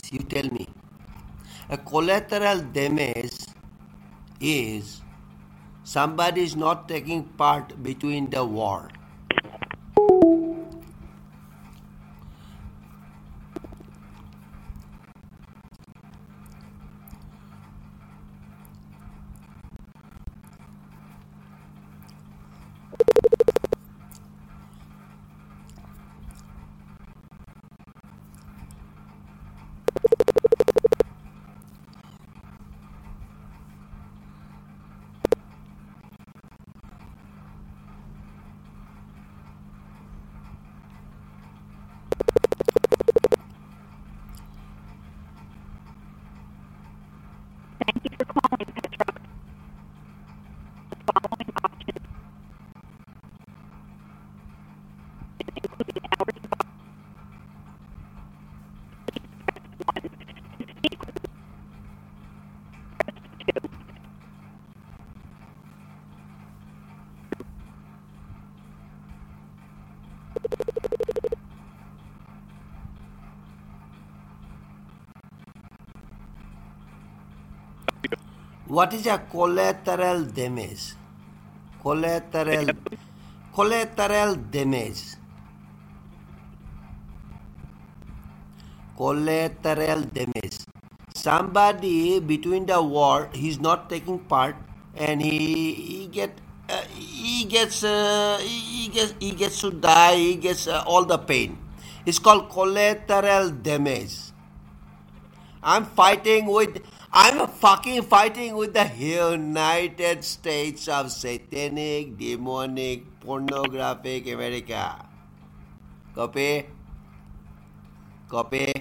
You tell me. A collateral damage is somebody is not taking part between the war. What is a collateral damage? Collateral damage. Collateral damage. Somebody between the war, he's not taking part, and he gets to die. He gets all the pain. It's called collateral damage. I'm fucking fighting with the United States of satanic, demonic, pornographic America. Copy? Copy?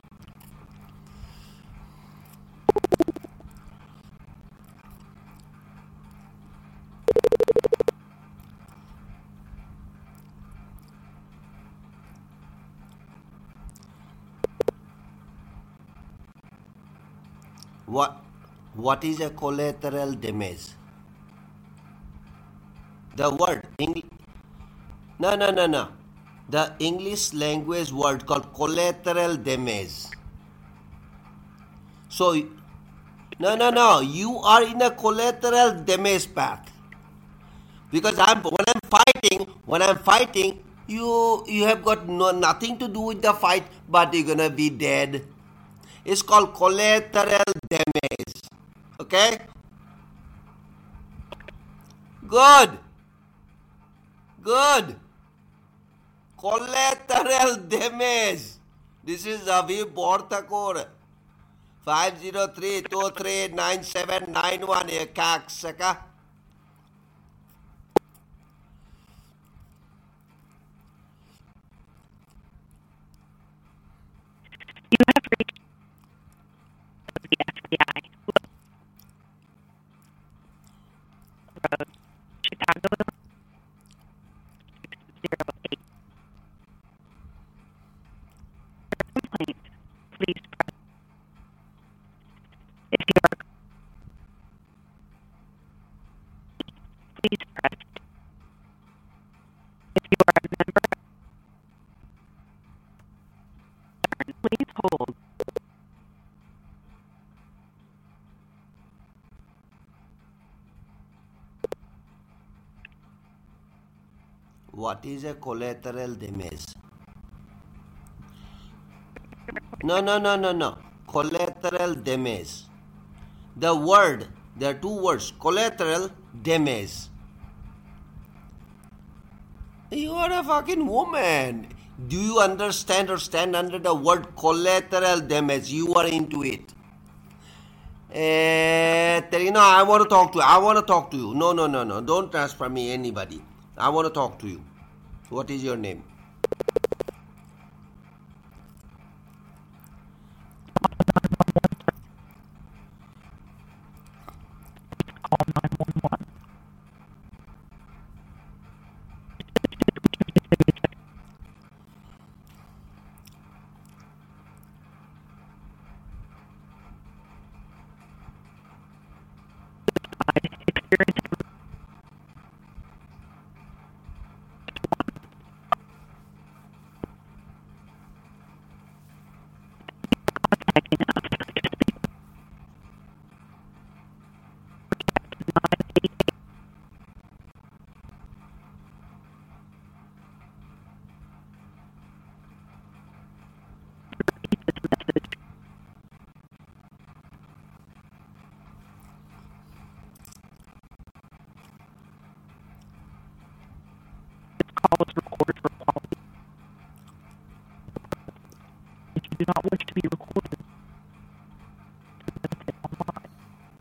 What is a collateral damage? The word no. The English language word called collateral damage. So no. You are in a collateral damage path. Because when I'm fighting, you have got nothing to do with the fight, but you're gonna be dead. It's called collateral damage. Okay? Good. Collateral damage. This is Aviv Borthakur. 503-239791. Kaksaka. You have reached the FBI. Road, Chicago, 608. Complaint, please press. If you are, please press. If you are a member, please hold. What is a collateral damage? No. Collateral damage. There are two words. Collateral damage. You are a fucking woman. Do you understand or stand under the word collateral damage? You are into it. I want to talk to you. No. Don't transfer me anybody. I want to talk to you. What is your name? Call 911. do not wish to be recorded to benefit online.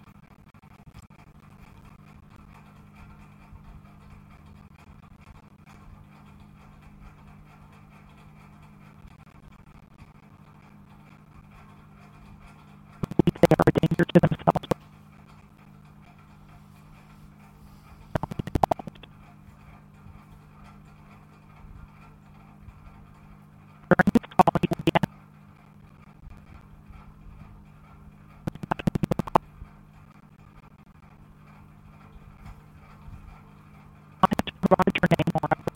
They are a danger to themselves. During this call, you will be asked to provide your name or address.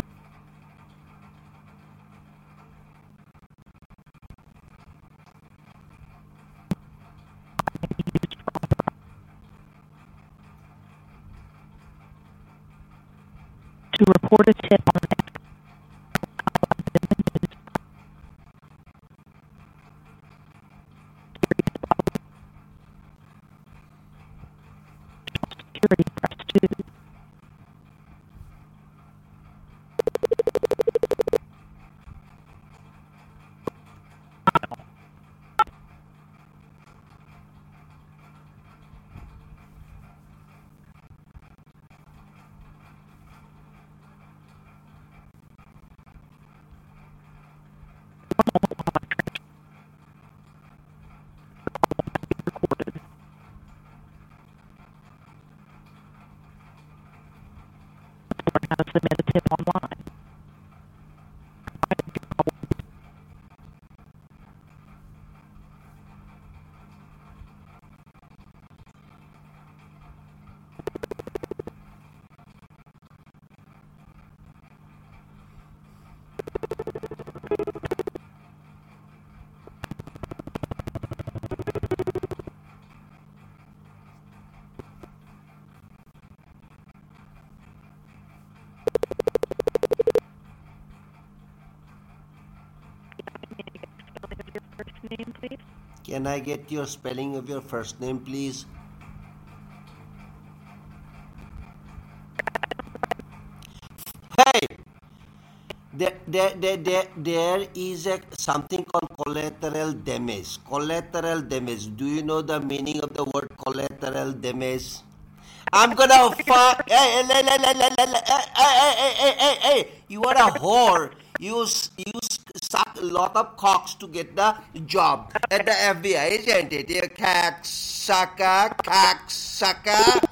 To report a tip on an security, press 2. Recorded. Learn how to submit a tip online. First name, please. Can I get your spelling of your first name, please? Hey! There is something called collateral damage. Collateral damage. Do you know the meaning of the word collateral damage? I'm gonna fuck. Hey, hey, you are a whore. You suck a lot of cocks to get the job at the FBI, isn't it? You cocksucker, cocksucker.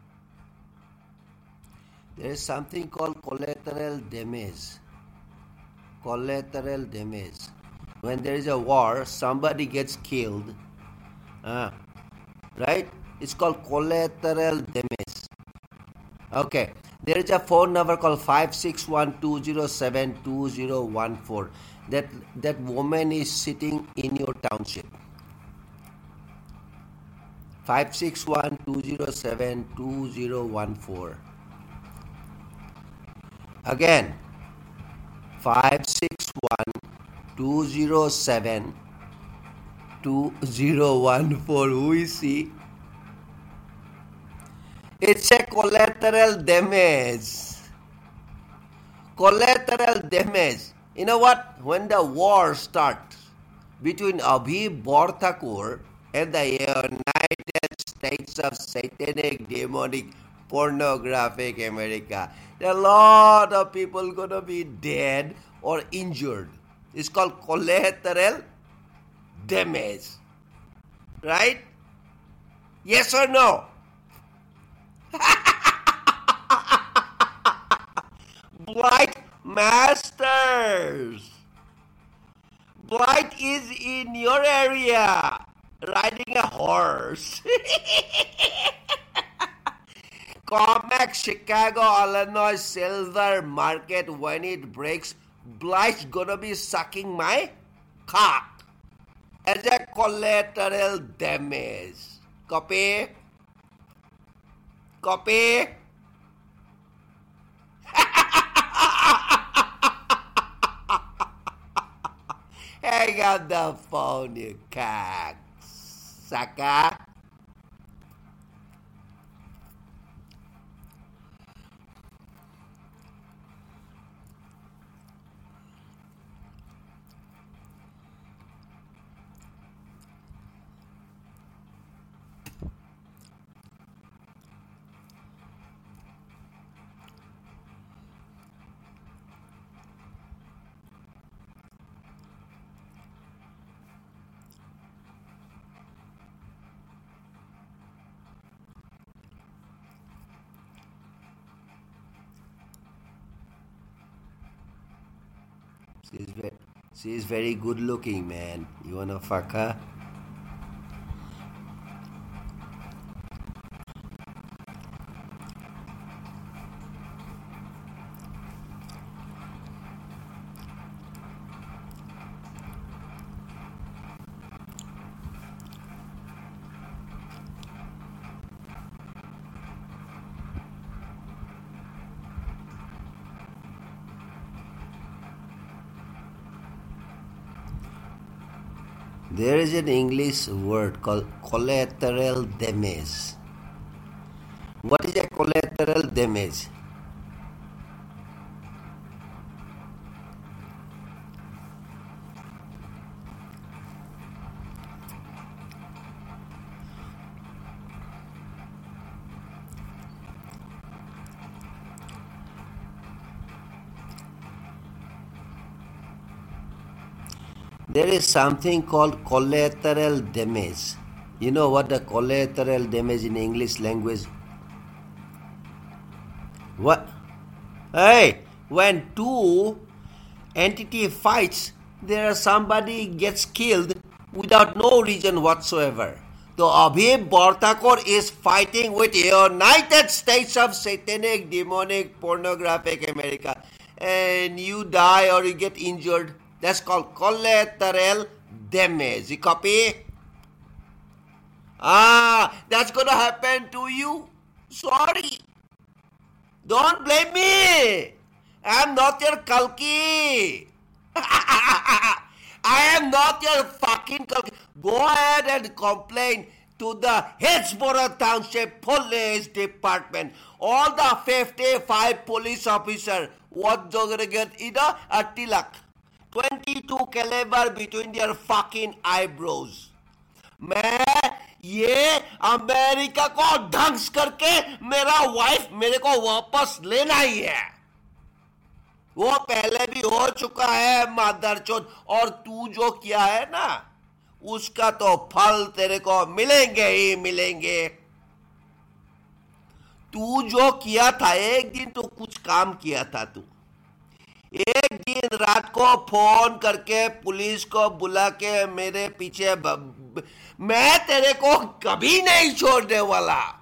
There is something called collateral damage. Collateral damage. When there is a war, somebody gets killed. Right? It's called collateral damage. Okay. There is a phone number called 561-207-2014. That woman is sitting in your township. 561-207-2014. Again, 561-207-2014. Who is he? It's a collateral damage. Collateral damage. You know what? When the war starts between Abhi Borthakur and the United States of Satanic, Demonic, Pornographic America, there are a lot of people gonna be dead or injured. It's called collateral damage. Right? Yes or no? Blight Masters. Blight is in your area riding a horse. Comex Chicago, Illinois silver market, when it breaks, Blight's gonna be sucking my cock as a collateral damage. Copy? Copy? Hang up the phone, you cock sucker. She's very good looking, man. You wanna fuck her? There is an English word called collateral damage. What is a collateral damage? There is something called collateral damage. You know what the collateral damage in English language? What? Hey, when two entity fights, somebody gets killed without no reason whatsoever. So Abhi Borthakur is fighting with United States of Satanic, Demonic, Pornographic America, and you die or you get injured. That's called collateral damage. You copy? That's gonna happen to you. Sorry. Don't blame me. I'm not your Kalki. I am not your fucking Kalki. Go ahead and complain to the Hillsborough Township Police Department. All the 55 police officers, what they're gonna get either a tilak. 22 caliber between their fucking eyebrows. मैं ये America को ढंग करके मेरा wife मेरे को वापस लेना ही है. वो पहले भी हो चुका है मादरचोद, और तू जो किया है ना उसका तो फल तेरे को मिलेंगे ही मिलेंगे. तू जो किया था एक दिन तो कुछ काम किया था तू. एक दिन रात को फोन करके पुलिस को बुला के मेरे पीछे मैं तेरे को कभी नहीं छोड़ने वाला।